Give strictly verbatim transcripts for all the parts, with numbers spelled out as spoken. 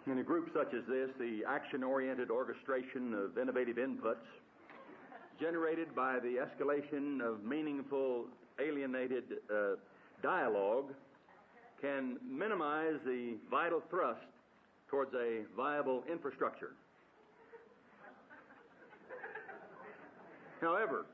In a group such as this, the action-oriented orchestration of innovative inputs generated by the escalation of meaningful, alienated uh, dialogue can minimize the vital thrust towards a viable infrastructure. However,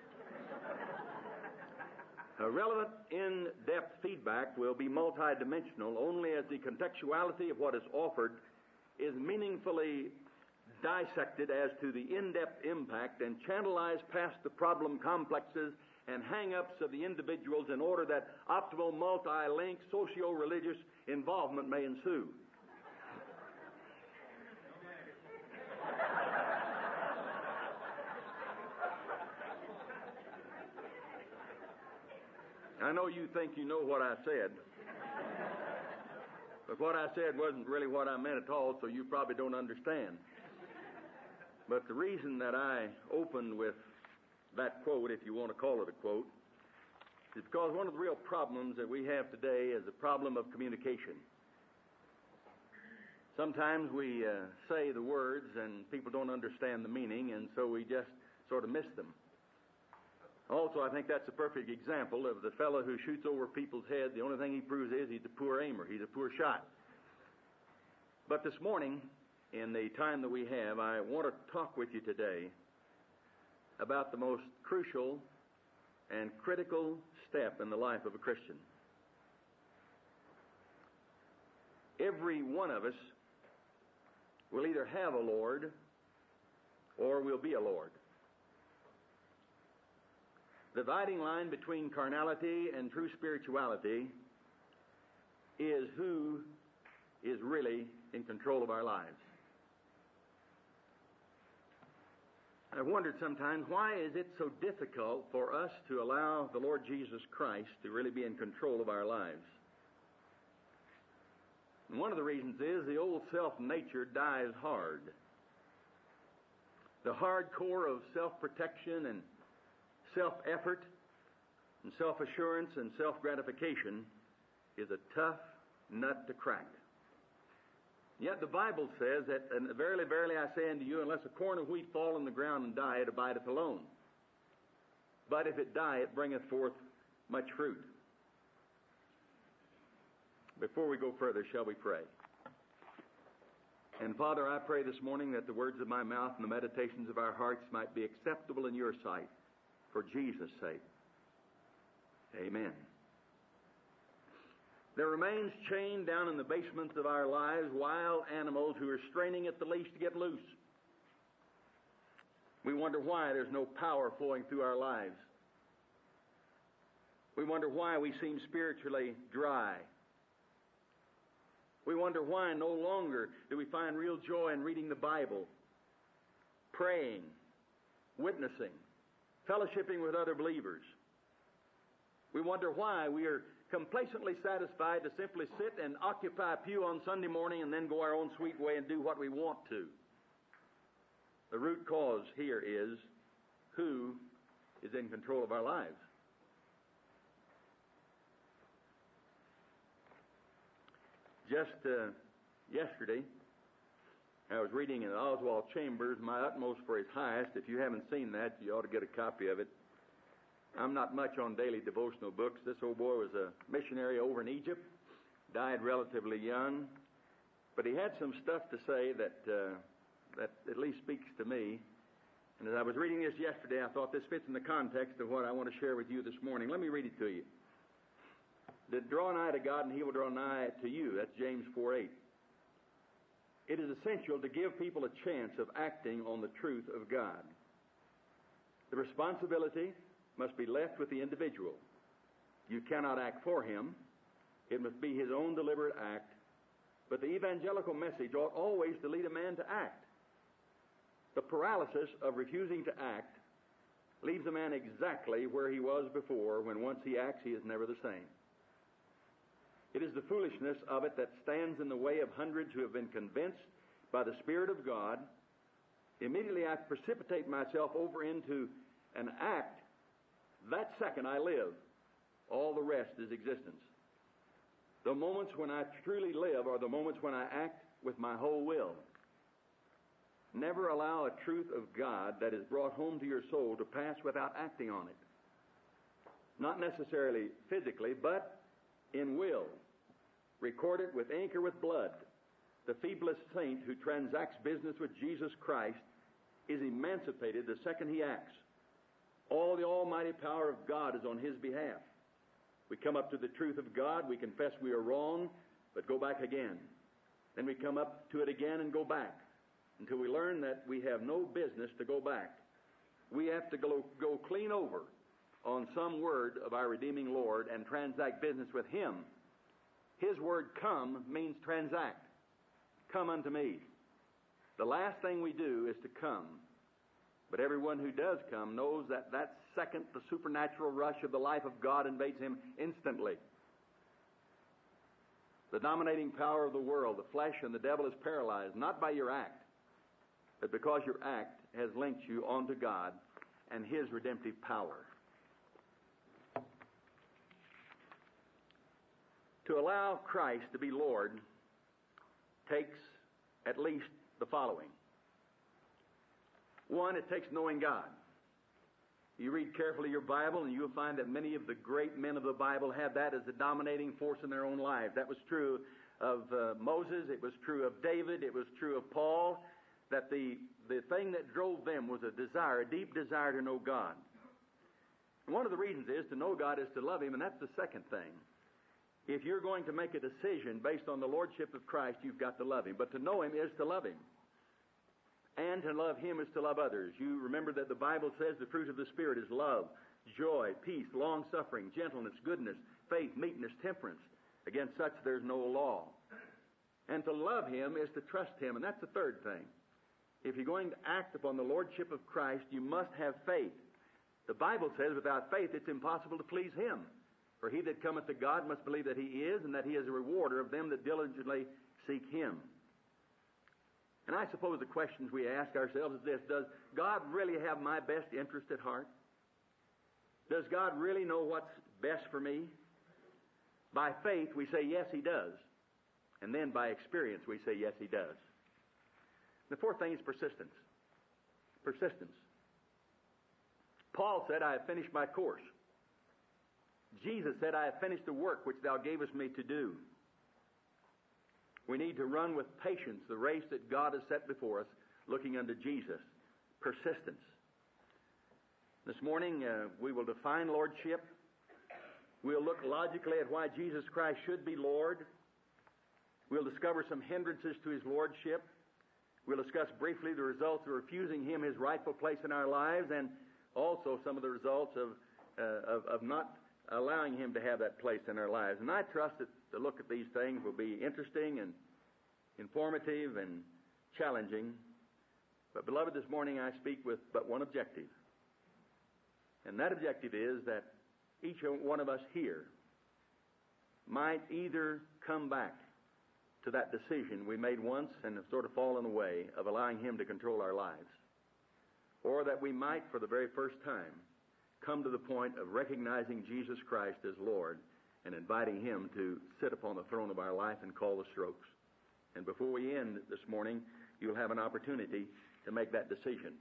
a relevant, in-depth feedback will be multidimensional only as the contextuality of what is offered is meaningfully dissected as to the in-depth impact and channelized past the problem complexes and hang-ups of the individuals in order that optimal multi-link socio-religious involvement may ensue. I know you think you know what I said, but what I said wasn't really what I meant at all, so you probably don't understand. But the reason that I opened with that quote, if you want to call it a quote, is because one of the real problems that we have today is the problem of communication. Sometimes we uh, say the words and people don't understand the meaning, and so we just sort of miss them. Also, I think that's a perfect example of the fellow who shoots over people's heads. The only thing he proves is he's a poor aimer. He's a poor shot. But this morning, in the time that we have, I want to talk with you today about the most crucial and critical step in the life of a Christian. Every one of us will either have a Lord or will be a Lord. The dividing line between carnality and true spirituality is who is really in control of our lives. I've wondered sometimes, why is it so difficult for us to allow the Lord Jesus Christ to really be in control of our lives? And one of the reasons is the old self-nature dies hard. The hard core of self-protection and self-effort and self-assurance and self-gratification is a tough nut to crack. Yet the Bible says that, and verily, verily I say unto you, unless a corn of wheat fall on the ground and die, it abideth alone. But if it die, it bringeth forth much fruit. Before we go further, shall we pray? And Father, I pray this morning that the words of my mouth and the meditations of our hearts might be acceptable in your sight, for Jesus' sake. Amen. There remains chained down in the basements of our lives wild animals who are straining at the leash to get loose. We wonder why there's no power flowing through our lives. We wonder why we seem spiritually dry. We wonder why no longer do we find real joy in reading the Bible, praying, witnessing, fellowshipping with other believers. We wonder why we are complacently satisfied to simply sit and occupy a pew on Sunday morning and then go our own sweet way and do what we want to. The root cause here is who is in control of our lives. Just uh, yesterday, I was reading in Oswald Chambers, My Utmost for His Highest. If you haven't seen that, you ought to get a copy of it. I'm not much on daily devotional books. This old boy was a missionary over in Egypt, died relatively young, but he had some stuff to say that uh, that at least speaks to me. And as I was reading this yesterday, I thought this fits in the context of what I want to share with you this morning. Let me read it to you. That draw nigh to God, and He will draw nigh to you. That's James four eight. It is essential to give people a chance of acting on the truth of God. The responsibility must be left with the individual. You cannot act for him. It must be his own deliberate act. But the evangelical message ought always to lead a man to act. The paralysis of refusing to act leaves a man exactly where he was before. When once he acts, he is never the same. It is the foolishness of it that stands in the way of hundreds who have been convinced by the Spirit of God. Immediately I precipitate myself over into an act. That second I live. All the rest is existence. The moments when I truly live are the moments when I act with my whole will. Never allow a truth of God that is brought home to your soul to pass without acting on it. Not necessarily physically, but in will. Record it with ink or with blood. The feeblest saint who transacts business with Jesus Christ is emancipated the second he acts. All the almighty power of God is on his behalf. We come up to the truth of God, we confess we are wrong, but go back again. Then we come up to it again and go back until we learn that we have no business to go back. We have to go, go clean over on some word of our redeeming Lord and transact business with him. His word come means transact. Come unto me. The last thing we do is to come. But everyone who does come knows that that second the supernatural rush of the life of God invades him instantly. The dominating power of the world, the flesh and the devil, is paralyzed, not by your act, but because your act has linked you onto God and his redemptive power. To allow Christ to be Lord takes at least the following. One, it takes knowing God. You read carefully your Bible and you'll find that many of the great men of the Bible had that as the dominating force in their own lives. That was true of uh, Moses, it was true of David, it was true of Paul, that the, the thing that drove them was a desire, a deep desire to know God. And one of the reasons is to know God is to love him, and that's the second thing. If you're going to make a decision based on the Lordship of Christ, you've got to love him. But to know him is to love him. And to love him is to love others. You remember that the Bible says the fruit of the Spirit is love, joy, peace, long-suffering, gentleness, goodness, faith, meekness, temperance. Against such there's no law. And to love him is to trust him, and that's the third thing. If you're going to act upon the Lordship of Christ, you must have faith. The Bible says without faith it's impossible to please him. For he that cometh to God must believe that he is, and that he is a rewarder of them that diligently seek him. And I suppose the questions we ask ourselves is this: does God really have my best interest at heart? Does God really know what's best for me? By faith we say yes, he does. And then by experience we say yes, he does. The fourth thing is persistence. Persistence. Paul said, I have finished my course. Jesus said, I have finished the work which thou gavest me to do. We need to run with patience the race that God has set before us, looking unto Jesus. Persistence. This morning uh, we will define lordship. We'll look logically at why Jesus Christ should be Lord. We'll discover some hindrances to his lordship. We'll discuss briefly the results of refusing him his rightful place in our lives, and also some of the results of, uh, of, of not allowing him to have that place in our lives. And I trust that the look at these things will be interesting and informative and challenging. But beloved, this morning I speak with but one objective. And that objective is that each one of us here might either come back to that decision we made once and have sort of fallen away of allowing him to control our lives, or that we might for the very first time come to the point of recognizing Jesus Christ as Lord and inviting him to sit upon the throne of our life and call the strokes. And before we end this morning, you'll have an opportunity to make that decision.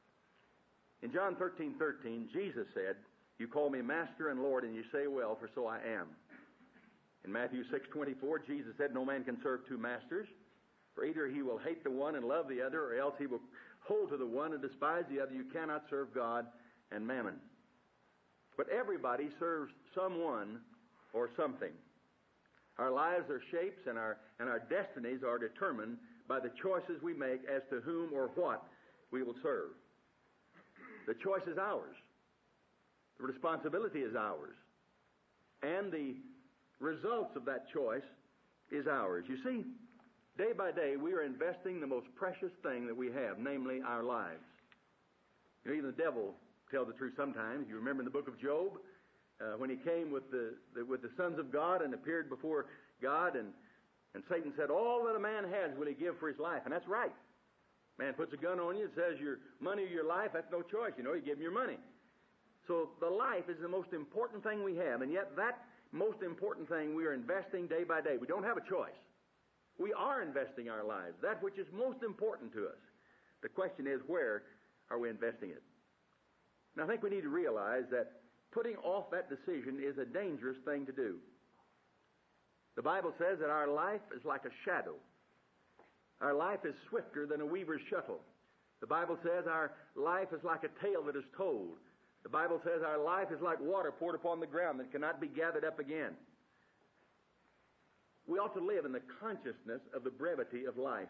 In John thirteen thirteen, Jesus said, you call me Master and Lord, and you say, well, for so I am. In Matthew six twenty-four, Jesus said, no man can serve two masters, for either he will hate the one and love the other, or else he will hold to the one and despise the other. You cannot serve God and mammon. But everybody serves someone or something. Our lives are shapes, and our and our destinies are determined by the choices we make as to whom or what we will serve. The choice is ours. The responsibility is ours. And the results of that choice is ours. You see, day by day we are investing the most precious thing that we have, namely our lives. You know, even the devil tells the truth sometimes. You remember in the book of Job, uh, when he came with the, the with the sons of God and appeared before God, and, and Satan said, all that a man has will he give for his life. And that's right. Man puts a gun on you and says your money or your life, that's no choice. You know, you give him your money. So the life is the most important thing we have, and yet that most important thing we are investing day by day. We don't have a choice. We are investing our lives, that which is most important to us. The question is, where are we investing it? And I think we need to realize that putting off that decision is a dangerous thing to do. The Bible says that our life is like a shadow. Our life is swifter than a weaver's shuttle. The Bible says our life is like a tale that is told. The Bible says our life is like water poured upon the ground that cannot be gathered up again. We ought to live in the consciousness of the brevity of life.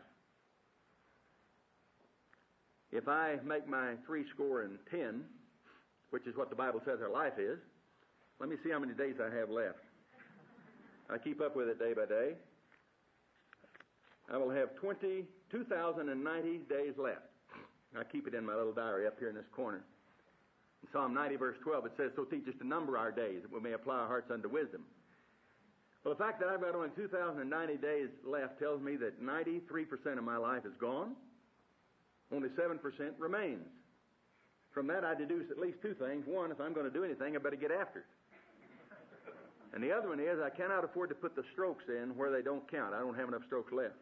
If I make my three score and ten, which is what the Bible says our life is, let me see how many days I have left. I keep up with it day by day. I will have twenty-two thousand ninety days left. I keep it in my little diary up here in this corner. In Psalm ninety, verse twelve, it says, "So teach us to number our days, that we may apply our hearts unto wisdom." Well, the fact that I've got only two thousand ninety days left tells me that ninety-three percent of my life is gone. Only seven percent remains. From that, I deduce at least two things. One, if I'm going to do anything, I better get after it. And the other one is, I cannot afford to put the strokes in where they don't count. I don't have enough strokes left.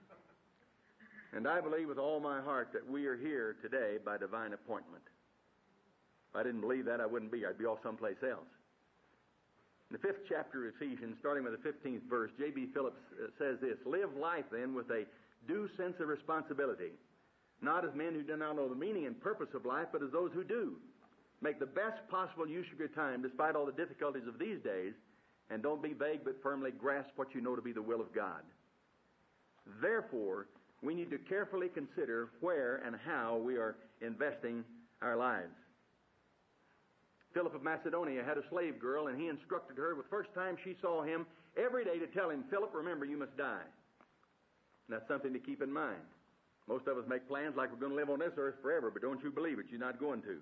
And I believe with all my heart that we are here today by divine appointment. If I didn't believe that, I wouldn't be. I'd be off someplace else. In the fifth chapter of Ephesians, starting with the fifteenth verse, J B Phillips says this: "Live life, then, with a due sense of responsibility, not as men who do not know the meaning and purpose of life, but as those who do. Make the best possible use of your time, despite all the difficulties of these days, and don't be vague, but firmly grasp what you know to be the will of God." Therefore, we need to carefully consider where and how we are investing our lives. Philip of Macedonia had a slave girl, and he instructed her the first time she saw him every day to tell him, "Philip, remember, you must die." And that's something to keep in mind. Most of us make plans like we're going to live on this earth forever, but don't you believe it, you're not going to.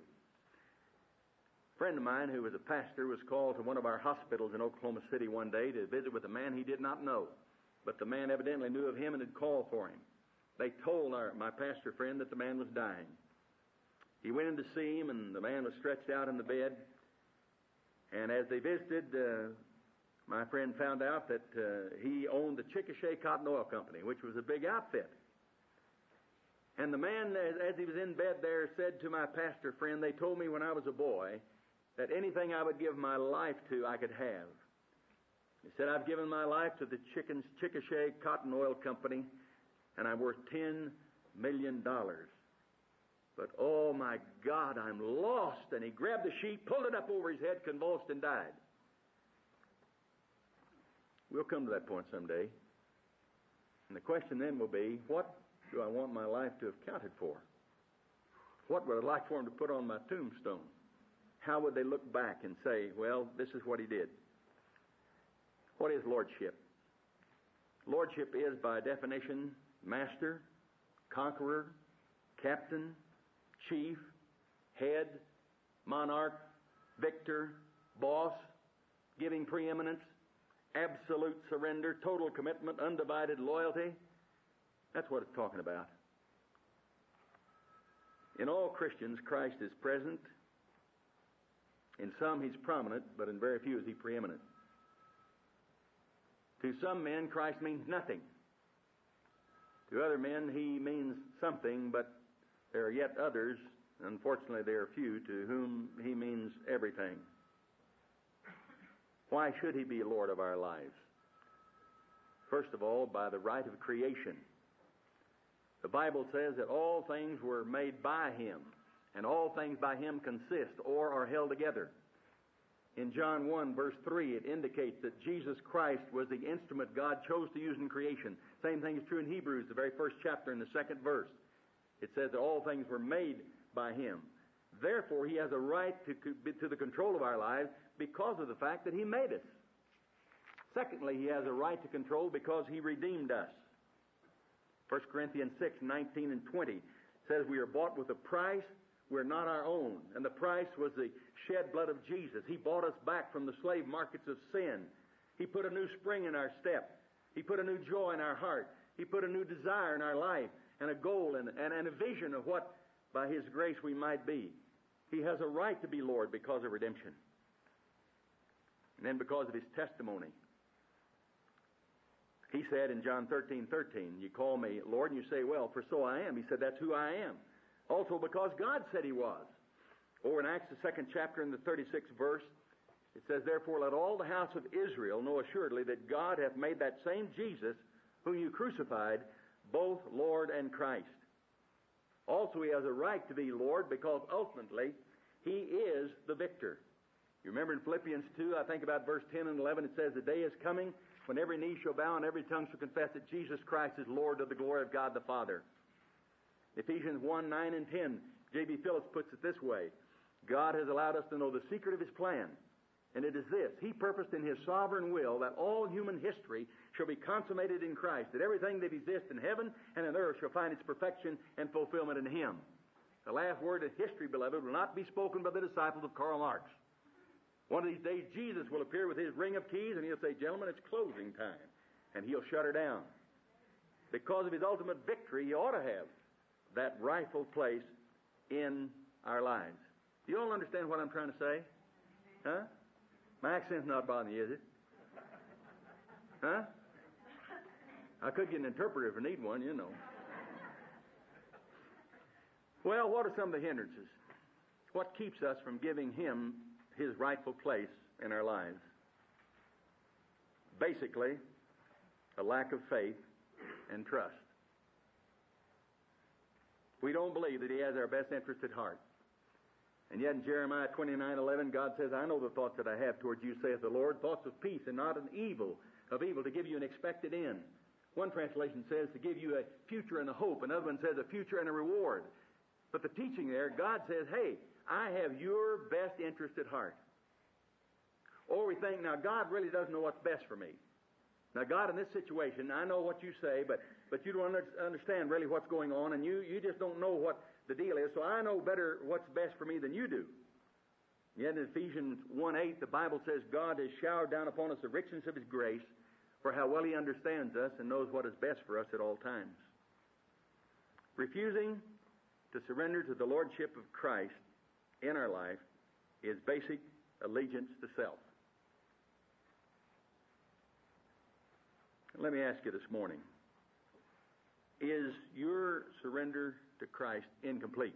A friend of mine who was a pastor was called to one of our hospitals in Oklahoma City one day to visit with a man he did not know, but the man evidently knew of him and had called for him. They told our, my pastor friend that the man was dying. He went in to see him, and the man was stretched out in the bed. And as they visited, uh, my friend found out that uh, he owned the Chickasha Cotton Oil Company, which was a big outfit. And the man, as, as he was in bed there, said to my pastor friend, "They told me when I was a boy that anything I would give my life to, I could have." He said, "I've given my life to the Chickens, Chickasha Cotton Oil Company, and I'm worth ten million dollars. But, oh, my God, I'm lost." And he grabbed the sheet, pulled it up over his head, convulsed, and died. We'll come to that point someday. And the question then will be, what do I want my life to have counted for? What would I like for him to put on my tombstone? How would they look back and say, well, this is what he did? What is lordship? Lordship is, by definition, master, conqueror, captain, chief, head, monarch, victor, boss, giving preeminence, absolute surrender, total commitment, undivided loyalty. That's what it's talking about. In all Christians, Christ is present. In some, he's prominent, but in very few is he preeminent. To some men, Christ means nothing. To other men, he means something, but there are yet others, unfortunately there are few, to whom he means everything. Why should he be Lord of our lives? First of all, by the right of creation. The Bible says that all things were made by him, and all things by him consist or are held together. In John one, verse three, it indicates that Jesus Christ was the instrument God chose to use in creation. Same thing is true in Hebrews, the very first chapter, in the second verse. It says that all things were made by him. Therefore, he has a right to, to the control of our lives because of the fact that he made us. Secondly, he has a right to control because he redeemed us. First Corinthians six, nineteen and twenty says we are bought with a price. We're not our own. And the price was the shed blood of Jesus. He bought us back from the slave markets of sin. He put a new spring in our step. He put a new joy in our heart. He put a new desire in our life and a goal and, and, and a vision of what, by his grace, we might be. He has a right to be Lord because of redemption. And then because of his testimony. He said in John thirteen thirteen, you call me Lord, and you say, well, for so I am. He said, that's who I am. Also because God said he was. Or in Acts, the second chapter, in the thirty-sixth verse, it says, therefore let all the house of Israel know assuredly that God hath made that same Jesus, whom you crucified, both Lord and Christ. Also he has a right to be Lord, because ultimately he is the victor. You remember in Philippians two, I think about verse ten and eleven, it says, the day is coming when every knee shall bow and every tongue shall confess that Jesus Christ is Lord, to the glory of God the Father. Ephesians one, nine and ten, J B Phillips puts it this way, God has allowed us to know the secret of his plan, and it is this: he purposed in his sovereign will that all human history shall be consummated in Christ, that everything that exists in heaven and on earth shall find its perfection and fulfillment in him. The last word of history, beloved, will not be spoken by the disciples of Karl Marx. One of these days, Jesus will appear with his ring of keys, and he'll say, gentlemen, it's closing time. And he'll shut her down. Because of his ultimate victory, he ought to have that rightful place in our lives. Do you all understand what I'm trying to say? Huh? My accent's not bothering you, is it? Huh? I could get an interpreter if I need one, you know. Well, what are some of the hindrances? What keeps us from giving him his rightful place in our lives? Basically, a lack of faith and trust. We don't believe that he has our best interest at heart. And yet in Jeremiah twenty-nine eleven, God says, I know the thoughts that I have towards you, saith the Lord, thoughts of peace and not an evil, of evil, to give you an expected end. One translation says to give you a future and a hope. Another one says a future and a reward. But the teaching there, God says, hey, I have your best interest at heart. Or we think, now God really doesn't know what's best for me. Now God, in this situation, I know what you say, but, but you don't understand really what's going on, and you, you just don't know what the deal is, so I know better what's best for me than you do. Yet in Ephesians one eight, the Bible says God has showered down upon us the richness of his grace, for how well he understands us and knows what is best for us at all times. Refusing to surrender to the lordship of Christ in our life is basic allegiance to self. Let me ask you this morning, is your surrender to Christ incomplete?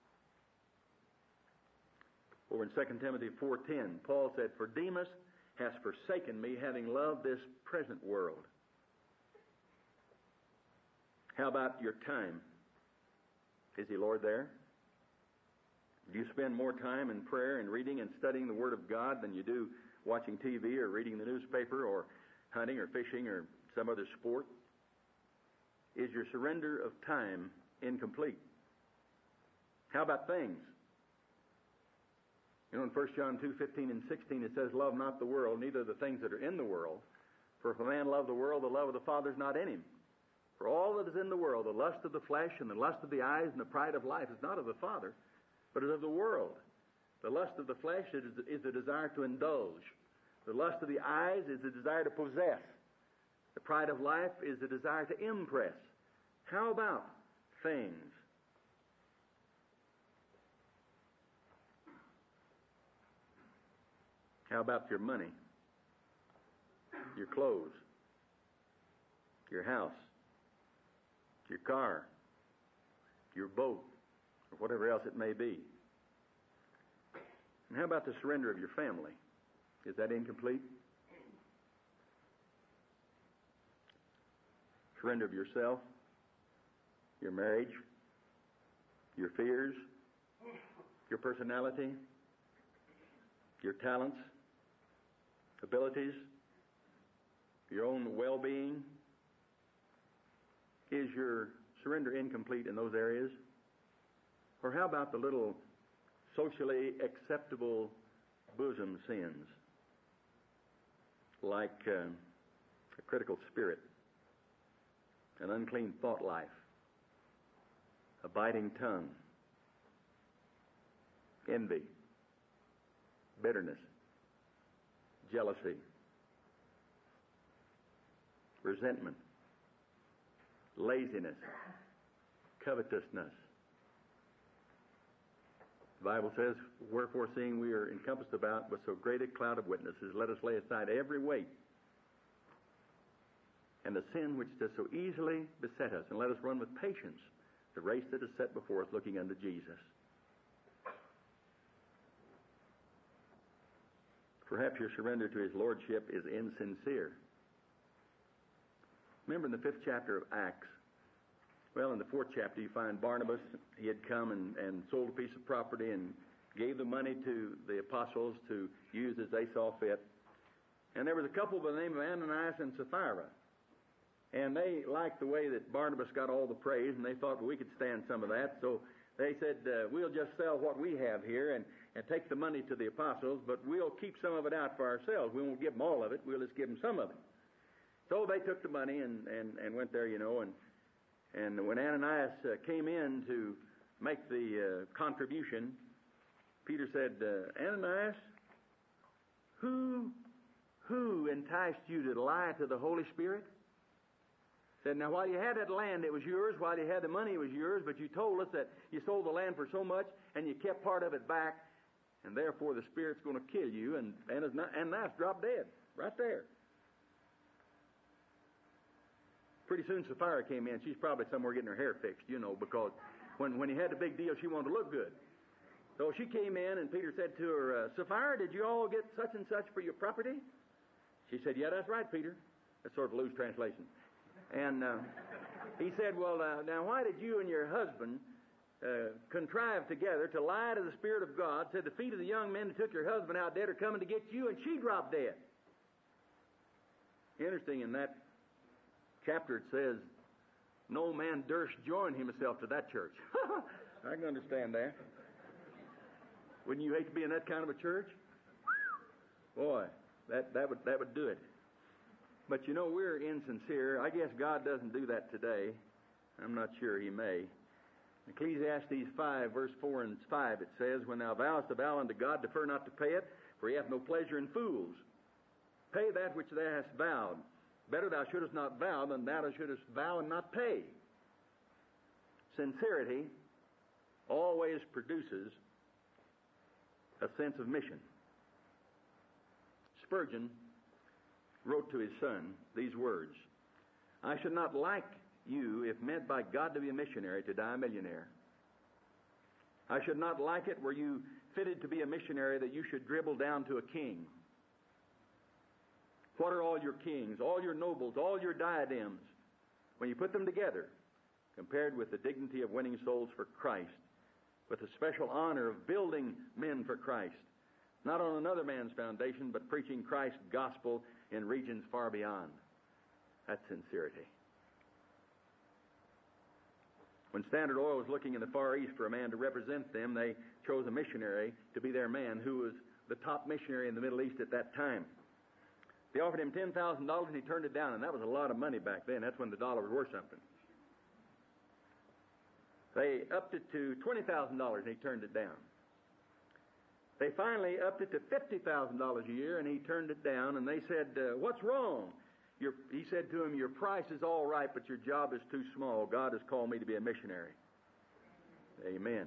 Over in Second Timothy four ten, Paul said, for Demas has forsaken me, having loved this present world. How about your time? Is he Lord there? Do you spend more time in prayer and reading and studying the Word of God than you do watching T V or reading the newspaper or hunting or fishing or some other sport? Is your surrender of time incomplete? How about things? You know, in First John two fifteen and sixteen, it says, love not the world, neither the things that are in the world. For if a man love the world, the love of the Father is not in him. For all that is in the world, the lust of the flesh and the lust of the eyes and the pride of life, is not of the Father, but is of the world. The lust of the flesh is, is the desire to indulge. The lust of the eyes is the desire to possess. The pride of life is the desire to impress. How about things? How about your money, your clothes, your house, your car, your boat, or whatever else it may be? And how about the surrender of your family? Is that incomplete? Surrender of yourself, your marriage, your fears, your personality, your talents, abilities, your own well-being. Is your surrender incomplete in those areas? Or how about the little socially acceptable bosom sins, like uh, a critical spirit, an unclean thought life, a biting tongue, envy, bitterness, jealousy, resentment, laziness, covetousness, The Bible says, wherefore seeing we are encompassed about with so great a cloud of witnesses, let us lay aside every weight and the sin which does so easily beset us, and let us run with patience the race that is set before us, looking unto Jesus. Perhaps your surrender to His Lordship is insincere. Remember in the fifth chapter of Acts, well, in the fourth chapter, you find Barnabas. He had come and, and sold a piece of property and gave the money to the apostles to use as they saw fit. And there was a couple by the name of Ananias and Sapphira. And they liked the way that Barnabas got all the praise, and they thought, well, we could stand some of that. So they said, uh, we'll just sell what we have here and, and take the money to the apostles, but we'll keep some of it out for ourselves. We won't give them all of it. We'll just give them some of it. So they took the money and, and, and went there, you know, and And when Ananias uh, came in to make the uh, contribution, Peter said, uh, Ananias, who, who enticed you to lie to the Holy Spirit? Said, now while you had that land, it was yours. While you had the money, it was yours. But you told us that you sold the land for so much, and you kept part of it back, and therefore the Spirit's going to kill you. And Ananias dropped dead right there. Pretty soon Sapphira came in. She's probably somewhere getting her hair fixed, you know, because when, when he had the big deal, she wanted to look good. So she came in, and Peter said to her, uh, Sapphira, did you all get such and such for your property? She said, yeah, that's right, Peter. That's sort of a loose translation. And uh, he said, well, uh, now why did you and your husband uh, contrive together to lie to the Spirit of God, said the feet of the young men who took your husband out dead are coming to get you, and she dropped dead? Interesting, in that chapter it says, no man durst join himself to that church. I can understand that. Wouldn't you hate to be in that kind of a church? Boy, that, that would that would do it. But you know, we're insincere. I guess God doesn't do that today. I'm not sure He may. Ecclesiastes five, verse four and five, it says, when thou vowest a vow unto God, defer not to pay it, for He hath no pleasure in fools. Pay that which thou hast vowed. Better thou shouldest not vow than thou shouldest vow and not pay. Sincerity always produces a sense of mission. Spurgeon wrote to his son these words, I should not like you, if meant by God to be a missionary, to die a millionaire. I should not like it were you fitted to be a missionary that you should dribble down to a king. What are all your kings, all your nobles, all your diadems, when you put them together, compared with the dignity of winning souls for Christ, with the special honor of building men for Christ, not on another man's foundation, but preaching Christ's gospel in regions far beyond? That's sincerity. When Standard Oil was looking in the Far East for a man to represent them, they chose a missionary to be their man, who was the top missionary in the Middle East at that time. They offered him ten thousand dollars, and he turned it down, and that was a lot of money back then. That's when the dollar was worth something. They upped it to twenty thousand dollars, and he turned it down. They finally upped it to fifty thousand dollars a year, and he turned it down, and they said, uh, what's wrong? Your, he said to him, your price is all right, but your job is too small. God has called me to be a missionary. Amen.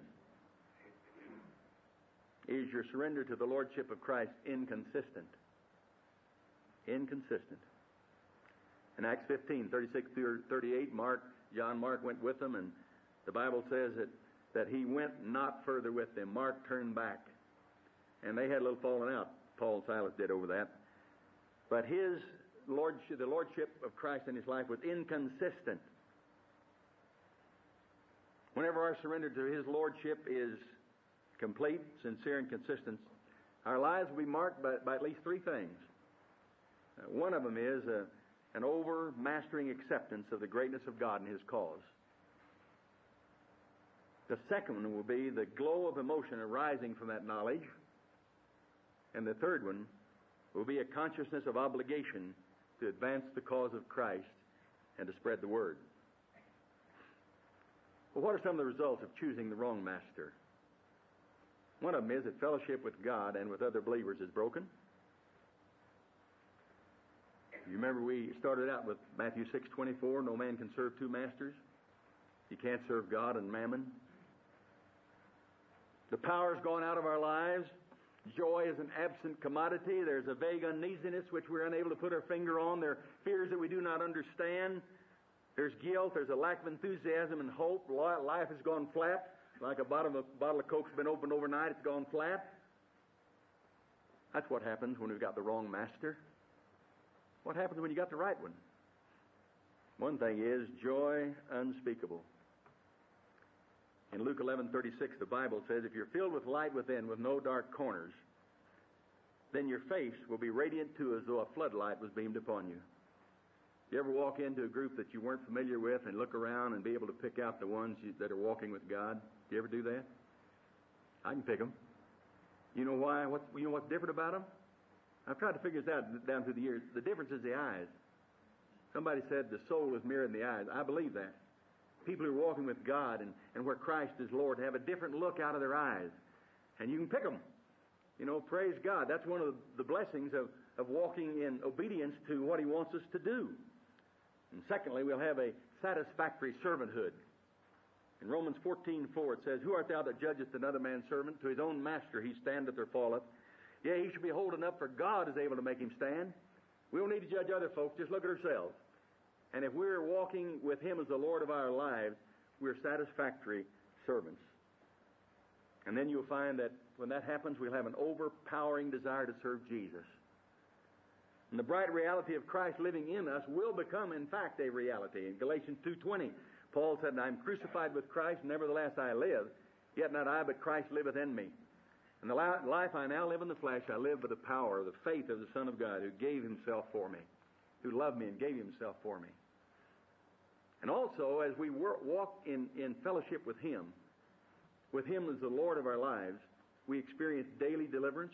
Is your surrender to the Lordship of Christ inconsistent? Inconsistent. In Acts fifteen, thirty-six through thirty-eight, Mark, John Mark went with them, and the Bible says that, that he went not further with them. Mark turned back. And they had a little falling out. Paul and Silas did over that. But his lordship, the lordship of Christ in his life was inconsistent. Whenever our surrender to His lordship is complete, sincere, and consistent, our lives will be marked by, by at least three things. Uh, one of them is uh, an overmastering acceptance of the greatness of God and His cause. The second one will be the glow of emotion arising from that knowledge. And the third one will be a consciousness of obligation to advance the cause of Christ and to spread the word. Well, what are some of the results of choosing the wrong master? One of them is that fellowship with God and with other believers is broken. You remember we started out with Matthew six twenty-four, no man can serve two masters. You can't serve God and mammon. The power's gone out of our lives. Joy is an absent commodity. There's a vague uneasiness which we're unable to put our finger on. There are fears that we do not understand. There's guilt. There's a lack of enthusiasm and hope. Life has gone flat. Like a bottle of, a bottle of Coke's been opened overnight, it's gone flat. That's what happens when we've got the wrong master. What happens when you got the right one? One thing is joy unspeakable. In Luke eleven thirty-six, the Bible says, if you're filled with light within, with no dark corners, then your face will be radiant too, as though a floodlight was beamed upon you. You ever walk into a group that you weren't familiar with and look around and be able to pick out the ones you, that are walking with God? Do you ever do that? I can pick them. You know why? What, you know what's different about them? I've tried to figure this out down through the years. The difference is the eyes. Somebody said the soul is mirrored in the eyes. I believe that. People who are walking with God and, and where Christ is Lord have a different look out of their eyes. And you can pick them. You know, praise God. That's one of the blessings of, of walking in obedience to what He wants us to do. And secondly, we'll have a satisfactory servanthood. In Romans fourteen four it says, who art thou that judgest another man's servant? To his own master he standeth or falleth. Yea, he shall be holding up, for God is able to make him stand. We don't need to judge other folks, just look at ourselves. And if we're walking with Him as the Lord of our lives, we're satisfactory servants. And then you'll find that when that happens, we'll have an overpowering desire to serve Jesus. And the bright reality of Christ living in us will become, in fact, a reality. In Galatians two twenty, Paul said, I'm crucified with Christ, nevertheless I live, yet not I, but Christ liveth in me. And the life I now live in the flesh, I live by the power of the faith of the Son of God, who gave Himself for me, who loved me and gave Himself for me. And also, as we walk in, in fellowship with Him, with Him as the Lord of our lives, we experience daily deliverance.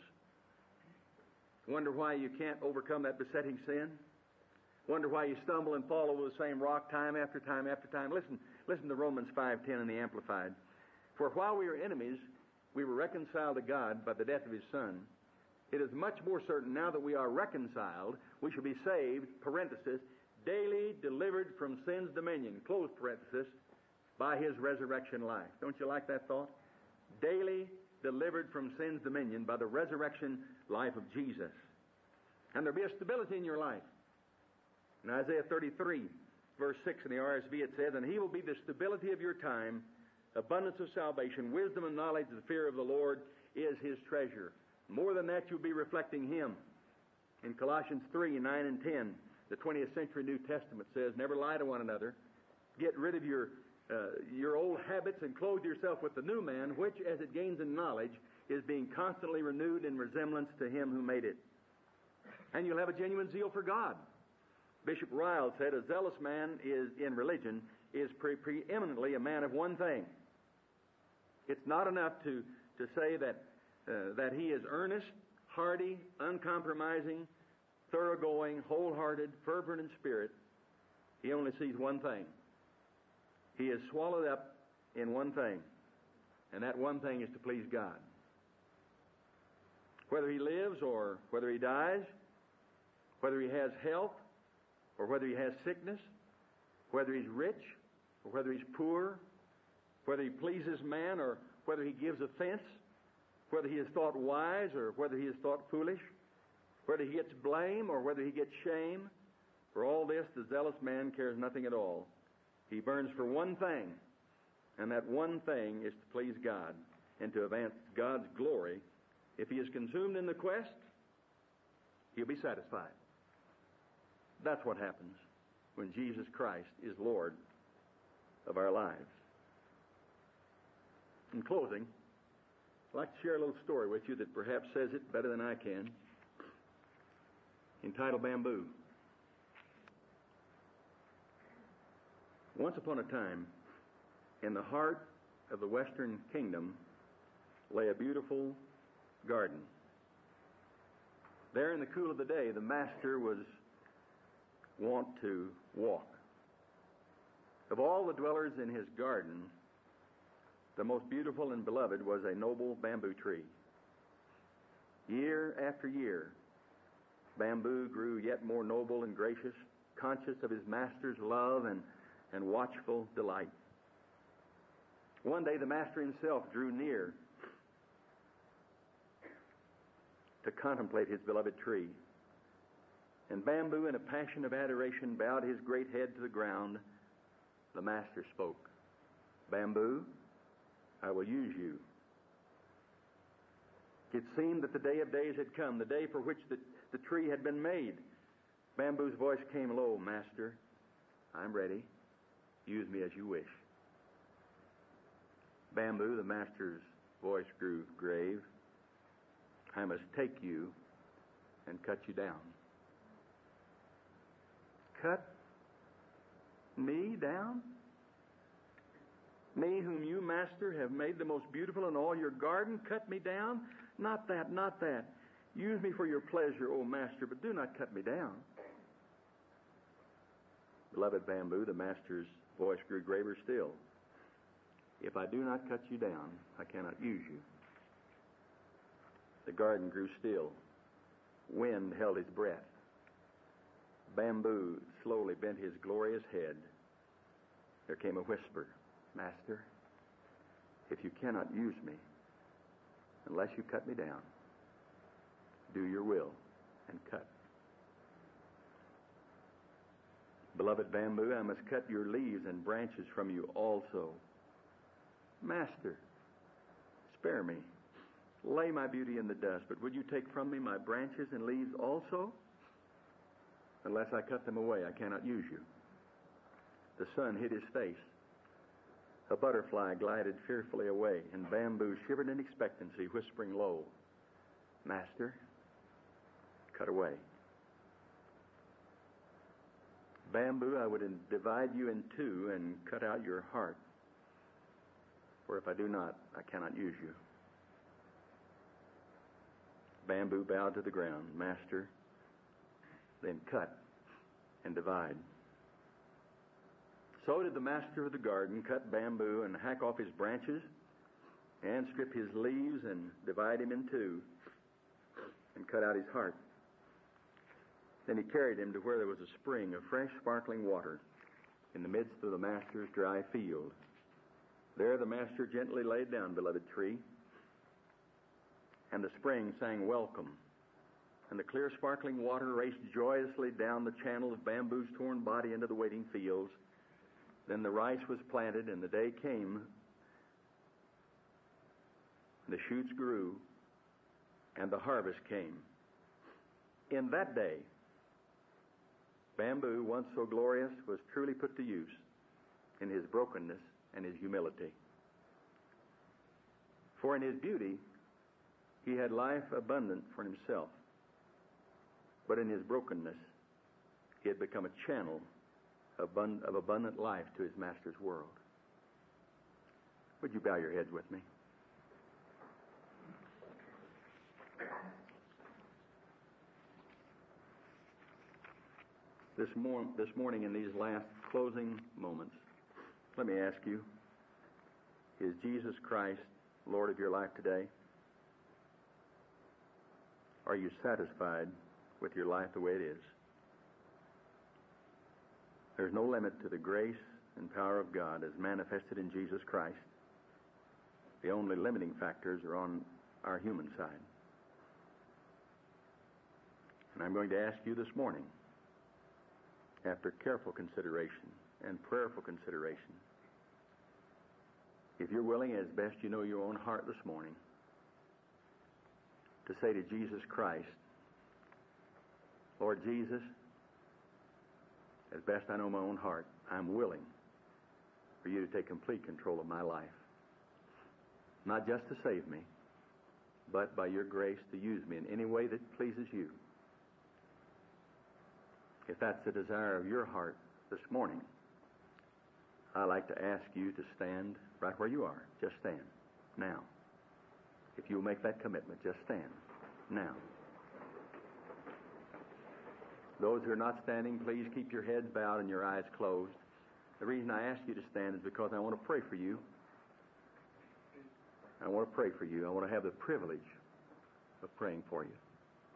Wonder why you can't overcome that besetting sin? Wonder why you stumble and fall over the same rock time after time after time? Listen, listen to Romans five ten in the Amplified. For while we were enemies, we were reconciled to God by the death of His Son. It is much more certain now that we are reconciled, we shall be saved, parenthesis, daily delivered from sin's dominion, close parenthesis, by His resurrection life. Don't you like that thought? Daily delivered from sin's dominion by the resurrection life of Jesus. And there'll be a stability in your life. In Isaiah thirty-three, verse six in the R S V, it says, and He will be the stability of your time, abundance of salvation, wisdom and knowledge, the fear of the Lord is His treasure. More than that, you'll be reflecting Him. In Colossians three, nine and ten, the twentieth century New Testament says, never lie to one another. Get rid of your uh, your old habits and clothe yourself with the new man, which, as it gains in knowledge, is being constantly renewed in resemblance to Him who made it. And you'll have a genuine zeal for God. Bishop Ryle said, a zealous man is in religion is pre- preeminently a man of one thing. It's not enough to, to say that, uh, that he is earnest, hearty, uncompromising, thoroughgoing, wholehearted, fervent in spirit. He only sees one thing. He is swallowed up in one thing, and that one thing is to please God. Whether he lives or whether he dies, whether he has health or whether he has sickness, whether he's rich or whether he's poor, whether he pleases man or whether he gives offense, whether he is thought wise or whether he is thought foolish, whether he gets blame or whether he gets shame, for all this the zealous man cares nothing at all. He burns for one thing, and that one thing is to please God and to advance God's glory. If he is consumed in the quest, he'll be satisfied. That's what happens when Jesus Christ is Lord of our lives. In closing, I'd like to share a little story with you that perhaps says it better than I can, entitled Bamboo. Once upon a time, in the heart of the Western Kingdom lay a beautiful garden. There in the cool of the day, the master was wont to walk. Of all the dwellers in his garden, the most beautiful and beloved was a noble bamboo tree. Year after year, Bamboo grew yet more noble and gracious, conscious of his master's love and, and watchful delight. One day the master himself drew near to contemplate his beloved tree. And Bamboo, in a passion of adoration, bowed his great head to the ground. The Master spoke, "Bamboo, I will use you." It seemed that the day of days had come, the day for which the, the tree had been made. Bamboo's voice came low, "Master, I'm ready. Use me as you wish." Bamboo, the Master's voice grew grave. "I must take you and cut you down." Cut me down? Me, whom you, Master, have made the most beautiful in all your garden, cut me down? Not that, not that. Use me for your pleasure, O Master, but do not cut me down. Beloved Bamboo, the Master's voice grew graver still. If I do not cut you down, I cannot use you. The garden grew still. Wind held his breath. Bamboo slowly bent his glorious head. There came a whisper, "Master, if you cannot use me, unless you cut me down, do your will and cut." Beloved Bamboo, I must cut your leaves and branches from you also. "Master, spare me. Lay my beauty in the dust, but would you take from me my branches and leaves also? Unless I cut them away, I cannot use you." The sun hid his face. A butterfly glided fearfully away, and Bamboo shivered in expectancy, whispering low, "Master, cut away." Bamboo, I would divide you in two and cut out your heart. For if I do not, I cannot use you. Bamboo bowed to the ground. "Master, then cut and divide." So did the Master of the garden cut Bamboo and hack off his branches and strip his leaves and divide him in two and cut out his heart. Then he carried him to where there was a spring of fresh, sparkling water in the midst of the Master's dry field. There the Master gently laid down, beloved tree, and the spring sang welcome, and the clear, sparkling water raced joyously down the channel of Bamboo's torn body into the waiting fields. Then the rice was planted, and the day came. The shoots grew, and the harvest came. In that day, Bamboo, once so glorious, was truly put to use in his brokenness and his humility. For in his beauty, he had life abundant for himself. But in his brokenness, he had become a channel of abundant life to his Master's world. Would you bow your heads with me? This, mor- this morning, in these last closing moments, let me ask you, is Jesus Christ Lord of your life today? Are you satisfied with your life the way it is? There's no limit to the grace and power of God as manifested in Jesus Christ. The only limiting factors are on our human side. And I'm going to ask you this morning, after careful consideration and prayerful consideration, if you're willing, as best you know your own heart this morning, to say to Jesus Christ, "Lord Jesus, as best I know my own heart, I'm willing for you to take complete control of my life. Not just to save me, but by your grace to use me in any way that pleases you." If that's the desire of your heart this morning, I'd like to ask you to stand right where you are. Just stand now. If you'll make that commitment, just stand now. Those who are not standing, please keep your heads bowed and your eyes closed. The reason I ask you to stand is because I want to pray for you. I want to pray for you. I want to have the privilege of praying for you.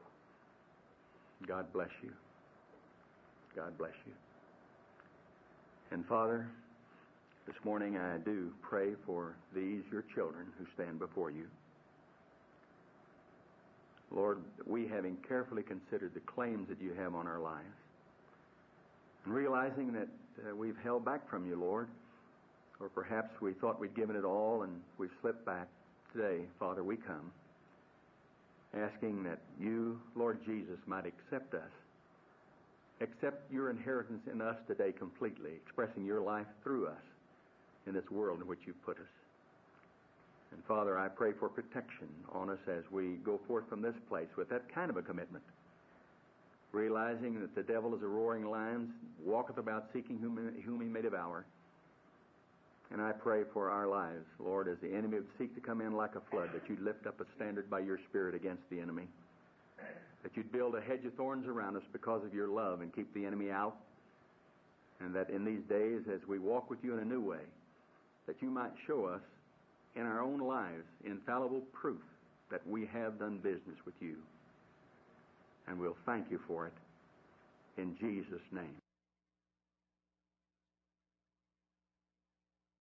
God bless you. God bless you. And Father, this morning I do pray for these, your children, who stand before you. Lord, we having carefully considered the claims that you have on our lives, and realizing that uh, we've held back from you, Lord, or perhaps we thought we'd given it all and we've slipped back. Today, Father, we come asking that you, Lord Jesus, might accept us. Accept your inheritance in us today completely, expressing your life through us in this world in which you've put us. And Father, I pray for protection on us as we go forth from this place with that kind of a commitment, realizing that the devil is a roaring lion, walketh about seeking whom, whom he may devour. And I pray for our lives, Lord, as the enemy would seek to come in like a flood, that you'd lift up a standard by your Spirit against the enemy, that you'd build a hedge of thorns around us because of your love and keep the enemy out, and that in these days, as we walk with you in a new way, that you might show us in our own lives infallible proof that we have done business with you. And we'll thank you for it in Jesus' name.